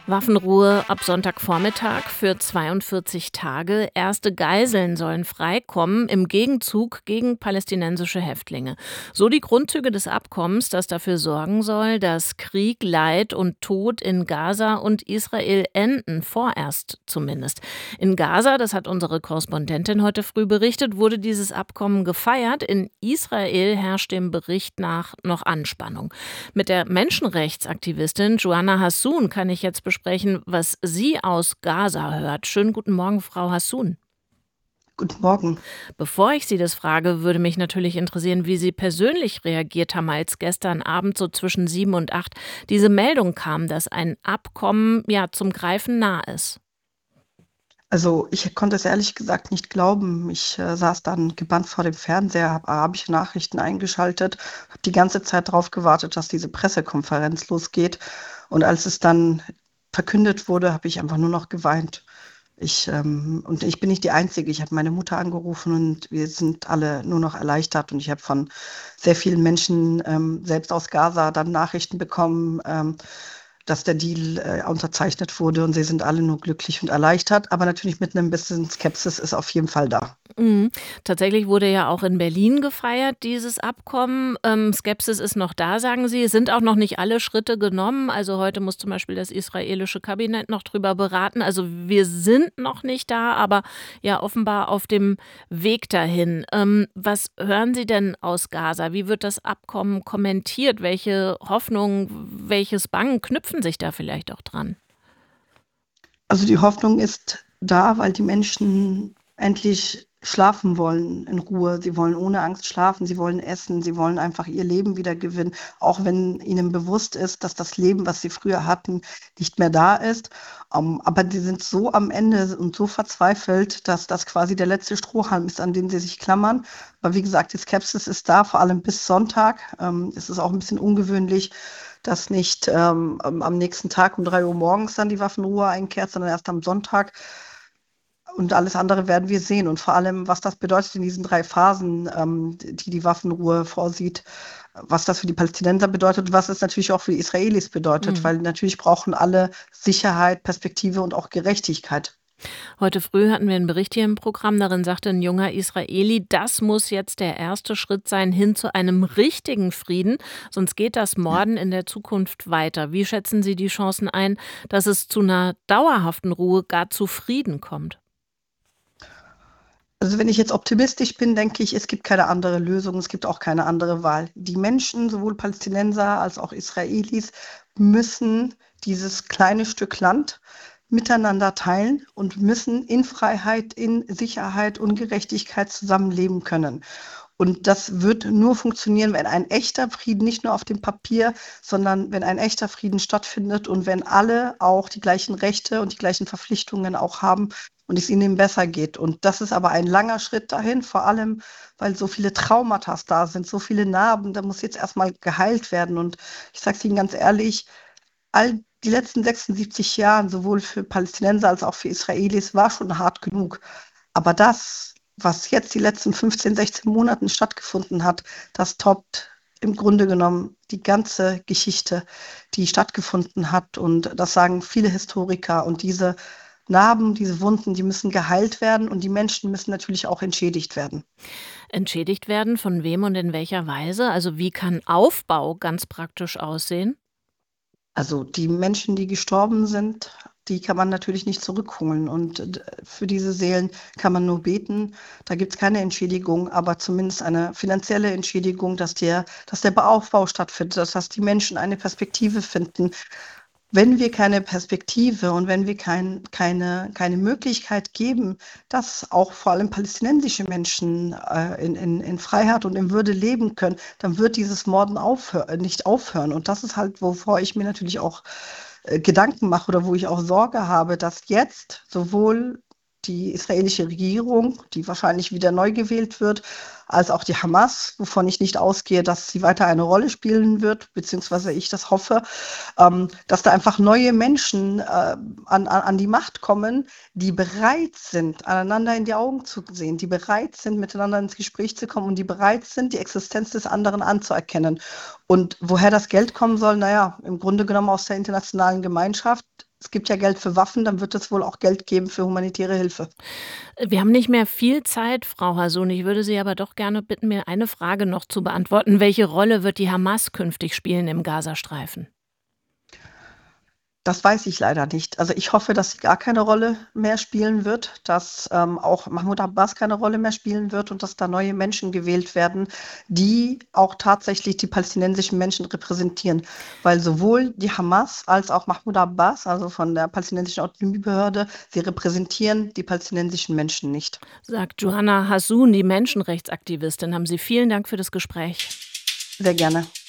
Waffenruhe ab Sonntagvormittag für 42 Tage. Erste Geiseln sollen freikommen, im Gegenzug gegen palästinensische Häftlinge. So die Grundzüge des Abkommens, das dafür sorgen soll, dass Krieg, Leid und Tod in Gaza und Israel enden, vorerst zumindest. In Gaza, das hat unsere Korrespondentin heute früh berichtet, wurde dieses Abkommen gefeiert. In Israel herrscht dem Bericht nach noch Anspannung. Mit der Menschenrechtsaktivistin Joanna Hassoun kann ich jetzt besprechen, was sie aus Gaza hört. Schönen guten Morgen, Frau Hassoun. Guten Morgen. Bevor ich Sie das frage, würde mich natürlich interessieren, wie Sie persönlich reagiert haben, als gestern Abend so zwischen 7 und 8 diese Meldung kam, dass ein Abkommen ja zum Greifen nah ist. Also ich konnte es ehrlich gesagt nicht glauben. Ich saß dann gebannt vor dem Fernseher, habe arabische Nachrichten eingeschaltet, habe die ganze Zeit darauf gewartet, dass diese Pressekonferenz losgeht. Und als es dann verkündet wurde, habe ich einfach nur noch geweint. Und ich bin nicht die Einzige. Ich habe meine Mutter angerufen und wir sind alle nur noch erleichtert. Und ich habe von sehr vielen Menschen, selbst aus Gaza, dann Nachrichten bekommen, dass der Deal unterzeichnet wurde und sie sind alle nur glücklich und erleichtert. Aber natürlich mit einem bisschen Skepsis ist auf jeden Fall da. Mhm. Tatsächlich wurde ja auch in Berlin gefeiert, dieses Abkommen. Skepsis ist noch da, sagen Sie. Es sind auch noch nicht alle Schritte genommen. Also heute muss zum Beispiel das israelische Kabinett noch drüber beraten. Also wir sind noch nicht da, aber ja offenbar auf dem Weg dahin. Was hören Sie denn aus Gaza? Wie wird das Abkommen kommentiert? Welche Hoffnungen, welches Bangen knüpfen sich da vielleicht auch dran? Also die Hoffnung ist da, weil die Menschen endlich schlafen wollen in Ruhe. Sie wollen ohne Angst schlafen, sie wollen essen, sie wollen einfach ihr Leben wieder gewinnen, auch wenn ihnen bewusst ist, dass das Leben, was sie früher hatten, nicht mehr da ist. Aber die sind so am Ende und so verzweifelt, dass das quasi der letzte Strohhalm ist, an den sie sich klammern. Aber wie gesagt, die Skepsis ist da, vor allem bis Sonntag. Es ist auch ein bisschen ungewöhnlich, dass nicht am nächsten Tag um 3 Uhr morgens dann die Waffenruhe einkehrt, sondern erst am Sonntag. Und alles andere werden wir sehen. Und vor allem, was das bedeutet in diesen 3 Phasen, die die Waffenruhe vorsieht, was das für die Palästinenser bedeutet und was es natürlich auch für die Israelis bedeutet, Mhm. weil natürlich brauchen alle Sicherheit, Perspektive und auch Gerechtigkeit. Heute früh hatten wir einen Bericht hier im Programm. Darin sagte ein junger Israeli, das muss jetzt der erste Schritt sein hin zu einem richtigen Frieden, sonst geht das Ja. Morden in der Zukunft weiter. Wie schätzen Sie die Chancen ein, dass es zu einer dauerhaften Ruhe, gar zu Frieden kommt? Also wenn ich jetzt optimistisch bin, denke ich, es gibt keine andere Lösung, es gibt auch keine andere Wahl. Die Menschen, sowohl Palästinenser als auch Israelis, müssen dieses kleine Stück Land miteinander teilen und müssen in Freiheit, in Sicherheit und Gerechtigkeit zusammenleben können. Und das wird nur funktionieren, wenn ein echter Frieden nicht nur auf dem Papier, sondern wenn ein echter Frieden stattfindet und wenn alle auch die gleichen Rechte und die gleichen Verpflichtungen auch haben und es ihnen besser geht. Und das ist aber ein langer Schritt dahin, vor allem, weil so viele Traumata da sind, so viele Narben, da muss jetzt erstmal geheilt werden. Und ich sage es Ihnen ganz ehrlich, all die letzten 76 Jahre, sowohl für Palästinenser als auch für Israelis, war schon hart genug. Aber das, was jetzt die letzten 15, 16 Monaten stattgefunden hat, das toppt im Grunde genommen die ganze Geschichte, die stattgefunden hat. Und das sagen viele Historiker. Und diese Narben, diese Wunden, die müssen geheilt werden und die Menschen müssen natürlich auch entschädigt werden. Entschädigt werden von wem und in welcher Weise? Also wie kann Aufbau ganz praktisch aussehen? Also die Menschen, die gestorben sind, die kann man natürlich nicht zurückholen. Und für diese Seelen kann man nur beten. Da gibt es keine Entschädigung, aber zumindest eine finanzielle Entschädigung, dass der Aufbau stattfindet, dass die Menschen eine Perspektive finden. Wenn wir keine Perspektive und wenn wir keine Möglichkeit geben, dass auch vor allem palästinensische Menschen in Freiheit und in Würde leben können, dann wird dieses Morden nicht aufhören. Und das ist halt, wovor ich mir natürlich auch Gedanken mache oder wo ich auch Sorge habe, dass jetzt sowohl die israelische Regierung, die wahrscheinlich wieder neu gewählt wird, als auch die Hamas, wovon ich nicht ausgehe, dass sie weiter eine Rolle spielen wird, beziehungsweise ich das hoffe, dass da einfach neue Menschen an die Macht kommen, die bereit sind, einander in die Augen zu sehen, die bereit sind, miteinander ins Gespräch zu kommen und die bereit sind, die Existenz des anderen anzuerkennen. Und woher das Geld kommen soll, naja, im Grunde genommen aus der internationalen Gemeinschaft. Es gibt ja Geld für Waffen, dann wird es wohl auch Geld geben für humanitäre Hilfe. Wir haben nicht mehr viel Zeit, Frau Hassoun. Ich würde Sie aber doch gerne bitten, mir eine Frage noch zu beantworten. Welche Rolle wird die Hamas künftig spielen im Gazastreifen? Das weiß ich leider nicht. Also, ich hoffe, dass sie gar keine Rolle mehr spielen wird, dass, auch Mahmoud Abbas keine Rolle mehr spielen wird und dass da neue Menschen gewählt werden, die auch tatsächlich die palästinensischen Menschen repräsentieren. Weil sowohl die Hamas als auch Mahmoud Abbas, also von der palästinensischen Autonomiebehörde, sie repräsentieren die palästinensischen Menschen nicht. Sagt Johanna Hassoun, die Menschenrechtsaktivistin. Haben Sie vielen Dank für das Gespräch. Sehr gerne.